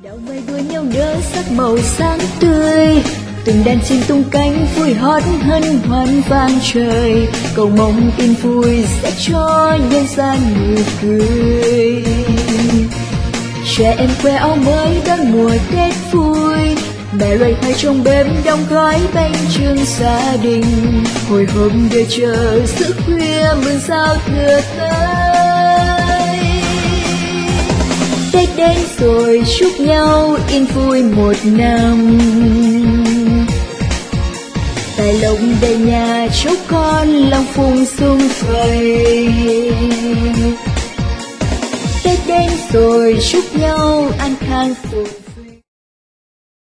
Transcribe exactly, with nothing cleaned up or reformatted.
Đào mây đua nhau nở sắc màu sáng tươi, từng đàn chim tung cánh vui hót hân hoan vang trời, cầu mong tin vui sẽ cho nhân gian nụ cười. Trẻ em khoe áo mới đón mùa Tết vui, mẹ loay hoay trong bếp đong gói bánh chưng gia đình, hồi hộp đợi chờ giữa khuya mừng giao thừa tới. Tết đến rồi chúc nhau yên vui một năm, tài lộc đầy nhà chúc con lòng phùng sum vầy. Tết đến rồi chúc nhau an khang phúc